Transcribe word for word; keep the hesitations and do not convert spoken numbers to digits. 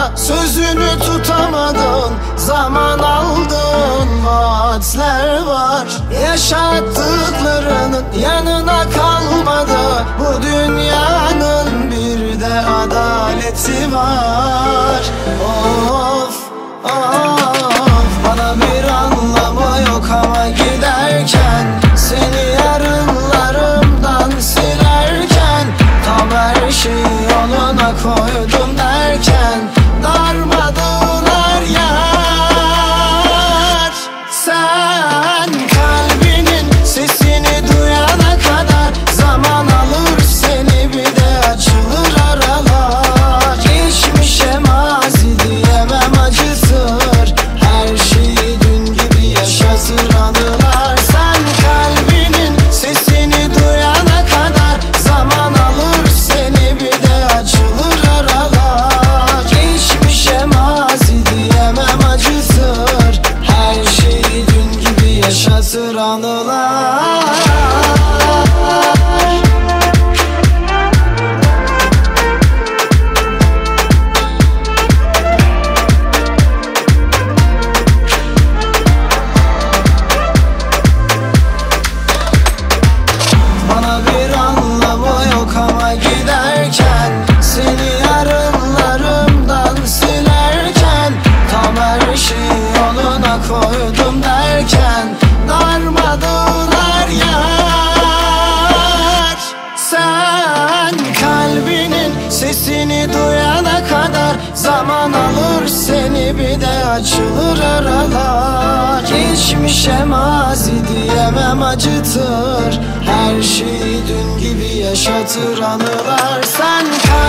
sözünü tutamadın, zaman aldın, vaatler var. Yaşattıklarının yanına kalmadı, bu dünyanın bir de adaleti var. Of of, bana bir anlamı yok ama giderken, seni yarınlarımdan silerken, tam her şeyi yoluna koydum derken, darmadılar yar. Sen kalbinin sesini duyana kadar zaman alır, seni bir de açılır aralar. Geçmişe mazi diyemem, acıtır, her şeyi dün gibi yaşatır anılar. Sen kalbinin sesini duyana kadar zaman alır, seni bir de açılır aralar. Geçmişe mazi diyemem, acıtır, her şeyi dün gibi yaşatır anılar. Bana bir anlamı yok ama giderken, seni yarınlarımdan silerken, tam her şeyi yoluna koydum derken, darmadılar yar. Sen kalbinin sesini duyana kadar zaman alır, seni bir de açılır aralar. Geçmişe mazi diyemem, acıtır, her şeyi dün gibi yaşatır anılar. Sen